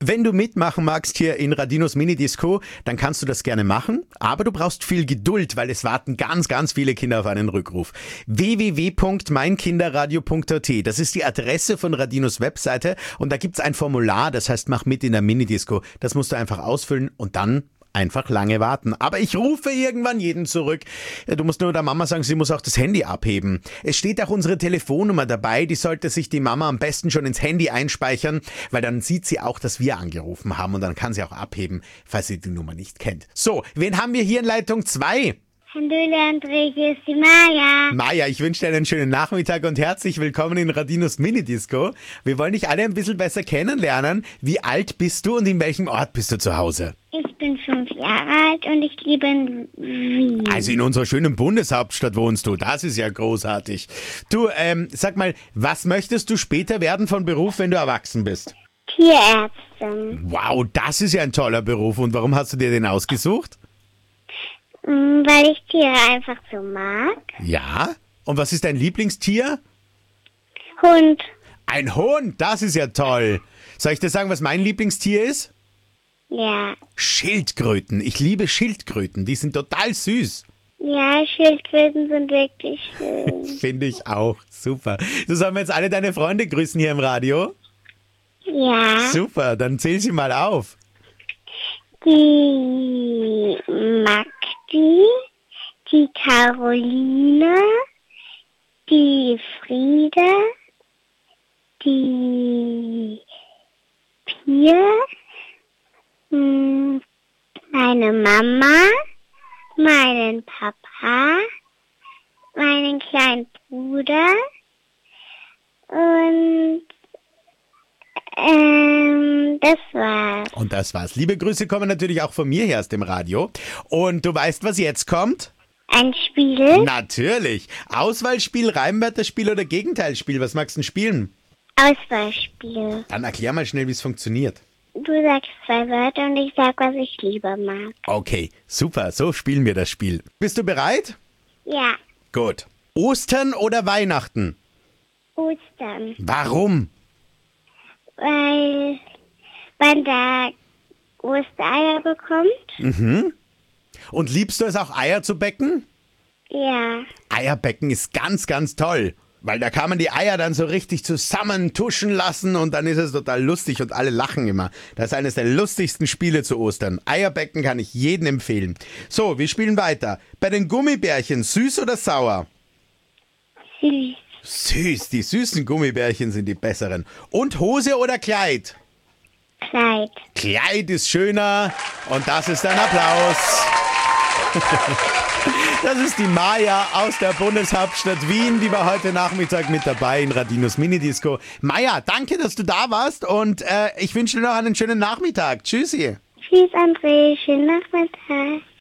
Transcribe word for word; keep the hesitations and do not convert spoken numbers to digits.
Wenn du mitmachen magst hier in Radinos Minidisco, dann kannst du das gerne machen, aber du brauchst viel Geduld, weil es warten ganz, ganz viele Kinder auf einen Rückruf. w w w punkt mein kinderradio punkt a t, das ist die Adresse von Radinos Webseite und da gibt's ein Formular, das heißt, mach mit in der Minidisco. Das musst du einfach ausfüllen und dann einfach lange warten. Aber ich rufe irgendwann jeden zurück. Du musst nur der Mama sagen, sie muss auch das Handy abheben. Es steht auch unsere Telefonnummer dabei. Die sollte sich die Mama am besten schon ins Handy einspeichern, weil dann sieht sie auch, dass wir angerufen haben und dann kann sie auch abheben, falls sie die Nummer nicht kennt. So, wen haben wir hier in Leitung zwei? Hallo André, hier ist die Maja. Maja, ich wünsche dir einen schönen Nachmittag und herzlich willkommen in Radinos Minidisco. Wir wollen dich alle ein bisschen besser kennenlernen. Wie alt bist du und in welchem Ort bist du zu Hause? Ich bin fünf Jahre alt und ich lebe in Wien. Also in unserer schönen Bundeshauptstadt wohnst du, das ist ja großartig. Du, ähm, sag mal, was möchtest du später werden von Beruf, wenn du erwachsen bist? Tierärztin. Wow, das ist ja ein toller Beruf. Und warum hast du dir den ausgesucht? Weil ich Tiere einfach so mag. Ja? Und was ist dein Lieblingstier? Hund. Ein Hund, das ist ja toll. Soll ich dir sagen, was mein Lieblingstier ist? Ja. Schildkröten. Ich liebe Schildkröten, die sind total süß. Ja, Schildkröten sind wirklich schön. Finde ich auch, super. Du, sollen wir jetzt alle deine Freunde grüßen hier im Radio? Ja. Super, dann zähl sie mal auf. Die Magdi, die Caroline, die Friede, die Pia, meine Mama, meinen Papa, meinen kleinen Bruder und ähm, das war's. Und das war's. Liebe Grüße kommen natürlich auch von mir her aus dem Radio. Und du weißt, was jetzt kommt? Ein Spiel? Natürlich. Auswahlspiel, Reimwörterspiel oder Gegenteilspiel. Was magst du denn spielen? Auswahlspiel. Dann erklär mal schnell, wie es funktioniert. Du sagst zwei Wörter und ich sag, was ich lieber mag. Okay, super. So spielen wir das Spiel. Bist du bereit? Ja. Gut. Ostern oder Weihnachten? Ostern. Warum? Weil man da Ostereier bekommt. Mhm. Und liebst du es auch, Eier zu becken? Ja. Eierbecken ist ganz, ganz toll. Weil da kann man die Eier dann so richtig zusammen tuschen lassen und dann ist es total lustig und alle lachen immer. Das ist eines der lustigsten Spiele zu Ostern. Eierbecken kann ich jedem empfehlen. So, wir spielen weiter. Bei den Gummibärchen, süß oder sauer? Süß. Süß, die süßen Gummibärchen sind die besseren. Und Hose oder Kleid? Kleid. Kleid ist schöner und das ist ein Applaus. Das ist die Maja aus der Bundeshauptstadt Wien, die war heute Nachmittag mit dabei in Radinos Minidisco. Maja, danke, dass du da warst und äh, ich wünsche dir noch einen schönen Nachmittag. Tschüssi. Tschüss, André. Schönen Nachmittag.